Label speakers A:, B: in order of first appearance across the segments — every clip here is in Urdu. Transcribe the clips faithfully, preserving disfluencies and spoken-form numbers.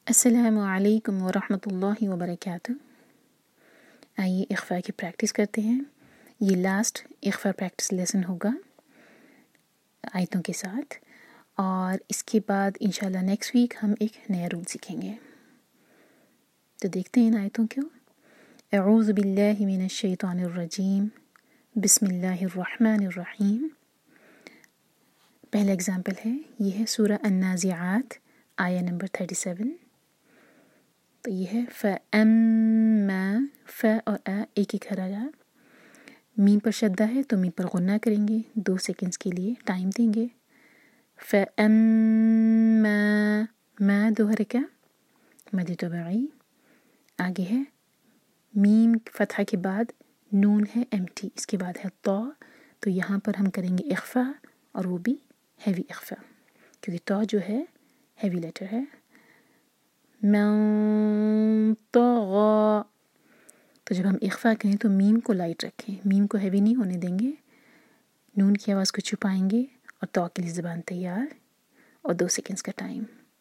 A: السلام علیکم ورحمۃ اللہ وبرکاتہ۔ آئیے اخفاء کی پریکٹس کرتے ہیں۔ یہ لاسٹ اخفاء پریکٹس لیسن ہوگا آیتوں کے ساتھ، اور اس کے بعد انشاءاللہ نیکسٹ ویک ہم ایک نیا رول سیکھیں گے۔ تو دیکھتے ہیں ان آیتوں کو۔ اعوذ باللہ من الشیطان الرجیم، بسم اللہ الرحمن الرحیم۔ پہلا اگزامپل ہے، یہ ہے سورہ النازعات آیہ نمبر تھرٹی سیون۔ تو یہ ہے فَأَمَّا، ف اور اَ ایک ایک حرکہ، میم پر شدہ ہے تو میم پر غنہ کریں گے، دو سیکنڈز کے لیے ٹائم دیں گے۔ فَأَمَّا، ما دو حرکہ، مد طبعی۔ آگے ہے میم فتحہ کے بعد نون ہے ایمٹی، اس کے بعد ہے طا، تو یہاں پر ہم کریں گے اخفاء، اور وہ بھی ہیوی اخفاء، کیونکہ طا جو ہے ہیوی لیٹر ہے۔ من طغى، تو جب ہم اخفاء کریں تو میم کو لائٹ رکھیں، میم کو ہیوی نہیں ہونے دیں گے، نون کی آواز کو چھپائیں گے، اور طا کے لیے زبان تیار، اور دو سیکنڈز کا ٹائم۔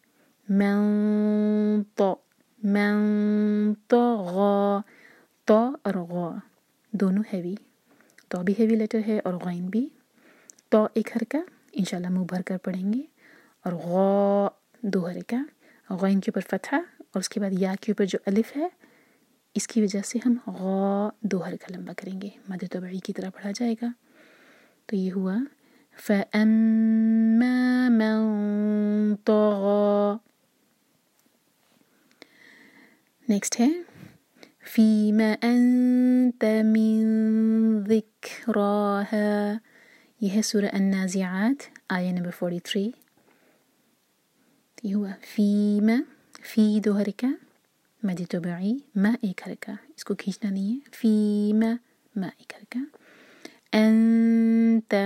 A: من طا، من طغى، طا اور غا دونوں ہیوی، طا بھی ہیوی لیٹر ہے اور غین بھی۔ طا ایک حرکہ انشاءاللہ منہ بھر کر پڑھیں گے، اور غا دو حرکہ، غین کے اوپر فتحہ اور اس کے بعد یا کے اوپر جو الف ہے، اس کی وجہ سے ہم غا دو حرکہ لمبا کریں گے، مد طبعی کی طرح پڑھا جائے گا۔ تو یہ ہوا فَأَمَّا مَن طَغَى۔ نیکسٹ ہے فِيمَ أَنْتَ مِن ذِكْرَاهَا، یہ ہے سورہ النازعات آیہ نمبر فورٹی تھری۔ یہ ہوا فِيمَ، فی دو حرکہ، مد طبعی، ما ایک حرکہ، اس کو کھینچنا نہیں ہے، فِيمَ ما ایک حرکہ۔ انت،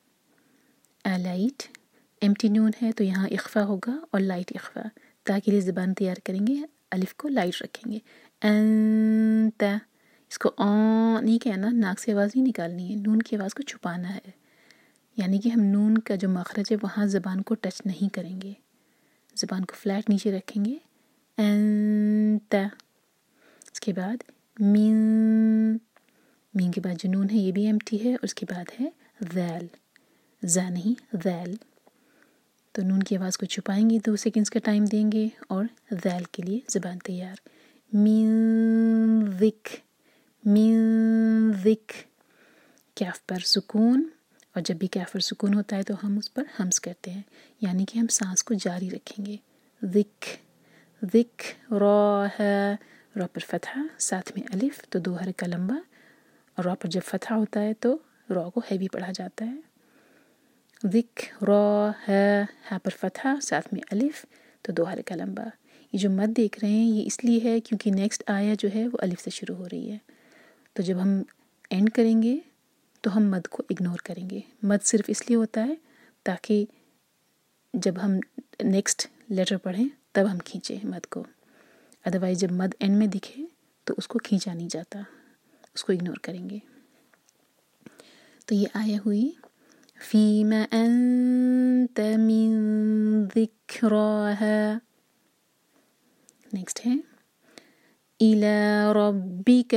A: لائٹ، ایمٹی نون ہے تو یہاں اخفاء ہوگا اور لائٹ اخفاء، تا کے لیے زبان تیار کریں گے، الف کو لائٹ رکھیں گے۔ انت، اس کو آن نہیں کہنا، ناک سے آواز نہیں نکالنی ہے، نون کی آواز کو چھپانا ہے، یعنی کہ ہم نون کا جو مخرج ہے وہاں زبان کو ٹچ نہیں کریں گے، زبان کو فلیٹ نیچے رکھیں گے۔ انت، اس کے بعد من، مین کے بعد جو نون ہے یہ بھی ایمٹی ہے، اور اس کے بعد ہے ذیل، زا نہیں ذیل، تو نون کی آواز کو چھپائیں گے، دو سیکنڈز کا ٹائم دیں گے، اور ذیل کے لیے زبان تیار۔ من ذک، من ذک، کیف پر سکون، اور جب بھی کیف پر سکون ہوتا ہے تو ہم اس پر ہمس کرتے ہیں، یعنی کہ ہم سانس کو جاری رکھیں گے۔ ذک، ذک را ہے، را پر فتحہ ساتھ میں الف تو دو حرکہ لمبا، اور را پر جب فتحہ ہوتا ہے تو را کو ہیوی پڑھا جاتا ہے۔ ذک را ہے، ہا پر فتحہ ساتھ میں الف تو دو حرکہ لمبا۔ یہ جو مد دیکھ رہے ہیں یہ اس لیے ہے کیونکہ نیکسٹ آیا جو ہے وہ الف سے شروع ہو رہی ہے، تو جب ہم اینڈ کریں گے تو ہم مد کو اگنور کریں گے۔ مد صرف اس لیے ہوتا ہے تاکہ جب ہم نیکسٹ لیٹر پڑھیں تب ہم کھینچیں مد کو، ادروائز جب مد اینڈ میں دکھے تو اس کو کھینچا نہیں جاتا، اس کو اگنور کریں گے۔ تو یہ آیہ ہوئی فِيمَ أَنْتَ مِن ذِكْرَاهَا۔ نیکسٹ ہے إِلَى رَبِّكَ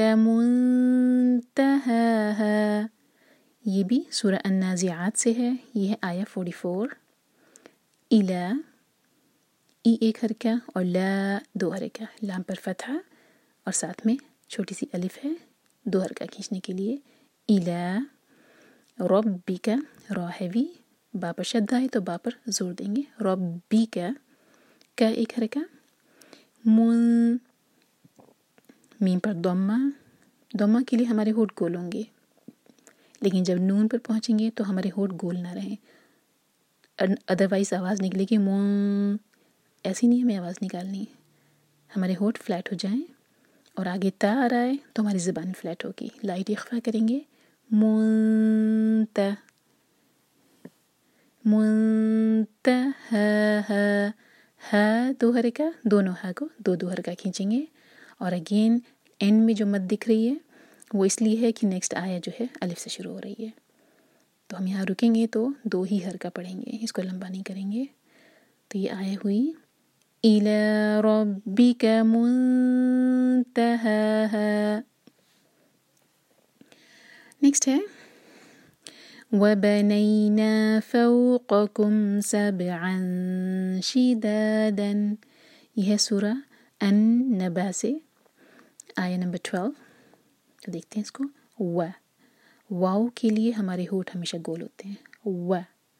A: مُنْتَهَاهَا، یہ بھی سورہ النازعات سے ہے، یہ ہے آیہ فورٹی فور۔ إِلَى، ای ایک حرکہ اور لا دو حرکہ، لام پر فتحہ اور ساتھ میں چھوٹی سی الف ہے، دو حرکہ کھینچنے کے لیے۔ إِلَى رَبِّكَ، را ہیوی، با پر شدہ ہے تو با پر زور دیں گے، رَبِّكَ، کا ایک حرکہ، من، میم پر ضمہ، ضمہ کے لیے ہمارے ہونٹ گول ہوں گے، لیکن جب نون پر پہنچیں گے تو ہمارے ہونٹ گول نہ رہیں، ادروائز آواز نکلے گی من، ایسی نہیں ہمیں آواز نکالنی، ہمارے ہونٹ فلیٹ ہو جائیں، اور آگے تا آ رہا ہے تو ہماری زبان فلیٹ ہوگی، لائٹ اخفاء کریں گے۔ منت، منتہا، ہا دو حرکہ، دونوں ہا کو دو دو حرکہ کھینچیں گے، اور اگین اینڈ میں جو مد دکھ رہی ہے وہ اس لیے ہے کہ نیکسٹ آیا جو ہے الف سے شروع ہو رہی ہے، تو ہم یہاں رکیں گے تو دو ہی حرکہ پڑھیں گے، اس کو لمبا نہیں کریں گے۔ تو یہ آیہ ہوئی إلى ربك منتهاها. Next ہے وَبَنَيْنَا فَوْقَكُمْ سَبْعًا شِدَادًا. یہ ہے سورہ النبا سے آیہ نمبر ٹویلو. دیکھتے ہیں اس کو. و واؤ کے لیے ہمارے ہونٹ ہمیشہ گول ہوتے ہیں. و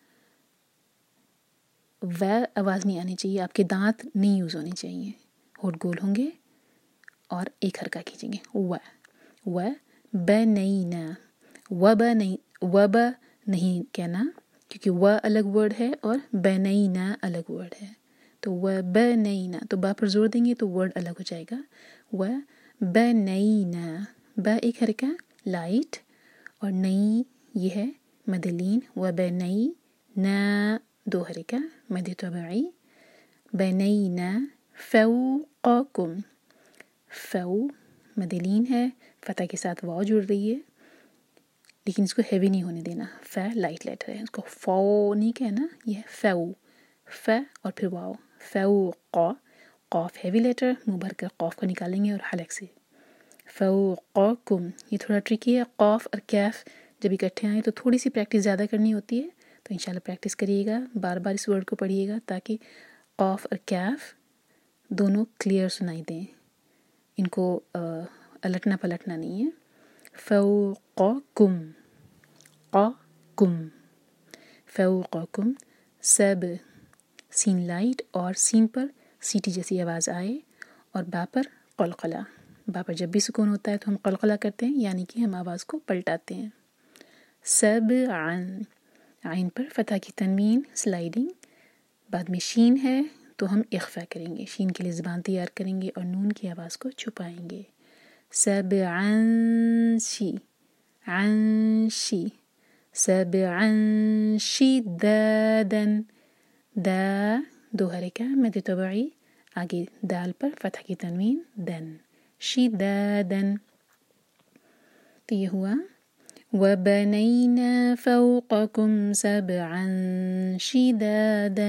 A: و آواز نہیں آنی چاہیے، آپ کے دانت نہیں یوز ہونے چاہیے، ہونٹ گول ہوں گے اور ایک حرکہ کھینچیں گے. و و بنینا و ب نہیں و ب نہیں کہنا کیونکہ و الگ ورڈ ہے اور بنینا الگ ورڈ ہے. تو و بنینا تو با پر زور دیں گے تو ورڈ الگ ہو جائے گا. و بنینا با ایک حرکہ لائٹ اور نئی یہ ہے مدلین. و بنی نا دو حرکہ مد طبعی. بنینا فوقکم فو مدلین ہے، فتح کے ساتھ واو جڑ رہی ہے لیکن اس کو ہیوی نہیں ہونے دینا. ف لائٹ لیٹر ہے، اس کو فو نہیں کہنا، یہ ہے فو. ف اور پھر واو. فوق قاف ہیوی لیٹر، منہ بھر کر قاف کو نکالیں گے اور حلق سے. فوقکم یہ تھوڑا ٹرکی ہے. قاف اور کیف جب اکٹھے آئیں تو تھوڑی سی پریکٹس زیادہ کرنی ہوتی ہے، تو انشاءاللہ پریکٹس کریے گا، بار بار اس ورڈ کو پڑھیے گا تاکہ قاف اور کیف دونوں کلیئر سنائی دیں. ان کو الٹنا پلٹنا نہیں ہے. فوقکم قاکم فوقکم سب سین لائٹ اور سین پر سیٹی جیسی آواز آئے اور با پر قلقلہ. با پر جب بھی سکون ہوتا ہے تو ہم قلقلہ کرتے ہیں یعنی کہ ہم آواز کو پلٹاتے ہیں. سبعن عین پر فتح کی تنوین سلائڈنگ. بعد میں شین ہے تو ہم اخفا کریں گے، شین کے لیے زبان تیار کریں گے اور نون کی آواز کو چھپائیں گے. سبعن شی عن شی سبعن شدادن. دا دو حرکہ مد طبعی، آگے دال پر فتح کی تنوین دن. شدادن. تو یہ ہوا وَبَنَيْنَا فَوْقَكُمْ سَبْعًا شِدَادًا.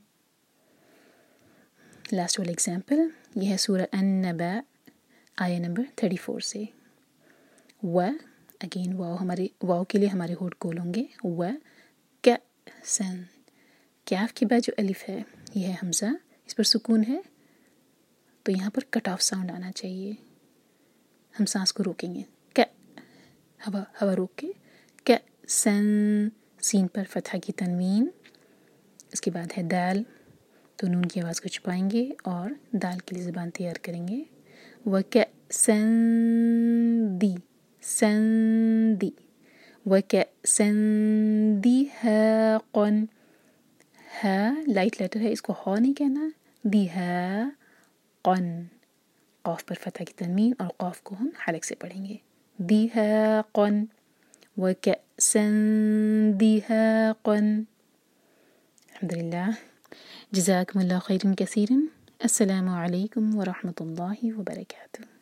A: لاسٹ والا ایگزامپل یہ ہے سورہ النبا آیہ نمبر تھرٹی فور سے. و اگین واؤ ہمارے واؤ کے لیے ہمارے ہونٹ گول ہوں گے. و کأسن کیف کے بعد جو الف ہے یہ ہے حمزہ، اس پر سکون ہے تو یہاں پر کٹ آف ساؤنڈ آنا چاہیے. ہم سانس کو روکیں گے، ک ہوا ہوا روک کے. کأسن سین پر فتح کی تنوین، اس کے بعد ہے دال تو نون کی آواز کو چھپائیں گے اور دال کے لیے زبان تیار کریں گے. وَكَأْسًا دی سندی وَكَأْسًا دِهَاقًا. ہا لائٹ لیٹر ہے، اس کو ہا نہیں کہنا. دِهَاقًا قاف پر فتح کی تنوین اور قاف کو ہم حلق سے پڑھیں گے. دِهَاقًا وَكَأْسًا دِهَاقًا. الحمدللہ. جزاکم اللہ خیرا کثیرا. السلام علیکم ورحمۃ اللہ وبرکاتہ.